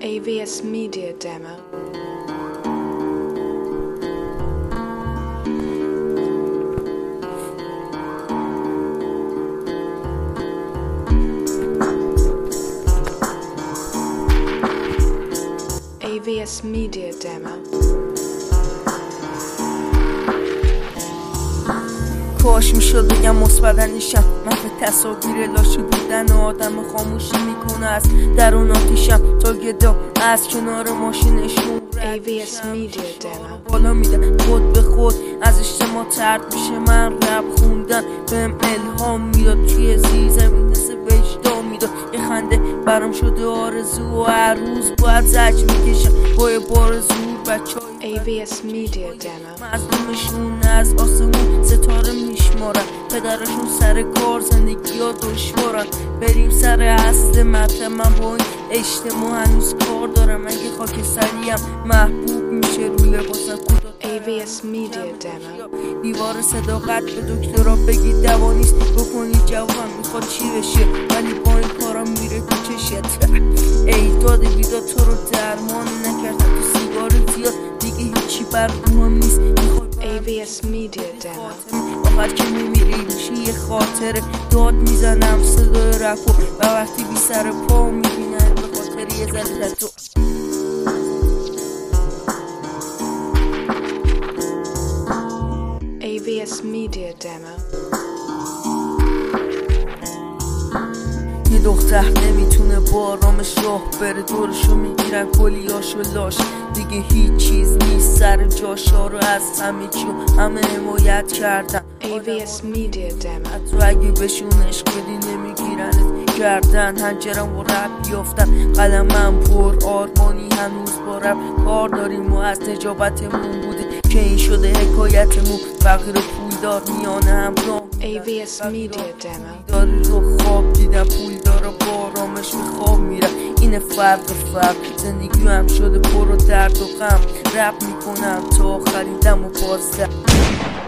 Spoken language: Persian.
AVS Media Demo. AVS Media Demo. کاش میشد بگم مثبتنیشم، من به تصاویر لاشی بودن آدم خاموشی میکنه از درون آتیشم تا گدا از کنار ماشینشون AVS Media Demo. بالا میدم خود به خود از اجتماع ترد میشه. من رپ خوندن بهم الهام میداد، توی زیرزمین مثل وجدان میداد. یه خنده برام شده آرزو و هر روز باید زج میکشم با یه بار زور بچه‌های AVS Media Demo. مظلومشون از آسمون ستاره میشمارن، پدرشون سر کار زندگی ها دشوارن. بریم سر اصل مطلب، من با این اجتماع هنوز کار دارم. اگه خاک سریم محبوب میشه روی لباسم AVS Media Demo. دیوار صداقت به دکترا بگید دوا نیست، بکنید جوان میخواد چی بشه ولی با این کارا میره تو چشت. ای داد بیداد تو رو درمان نکرد، تو سیگار زیاد دیگه هیچی بر مهم نیست. AVS Media Demo. آخر که میمیری میشی یه خاطره، داد میزنم صدای رفو و وقتی بی سر پا میبینن به خاطر یه ذره تو. AVS Media Demo. یه دختر نمیتونه با آرامش راه بره، دورشو میگیرن کلیاشو لاش، دیگه هیچ چیز نیست سر جاشا رو از همه چیو همه حمایت کردن. AVS Media Demo. حتی اگه بهشون عشق بدی نمیگیرنت گردن. هنجرم و رب بیافتن قلمم پر آرمانی، هنوز با رب کار داریم و از نجابتمون بوده که این شده حکایتمون. فقیر پولدار میانه هم راه AVS Media Demo. داری رو خواب دیدم، پول داره با آرامش به خواب میرم. اینه فرق زندگی هم شده پر و درد و غم. رپ میکنم تا آخرین دم و بازدم.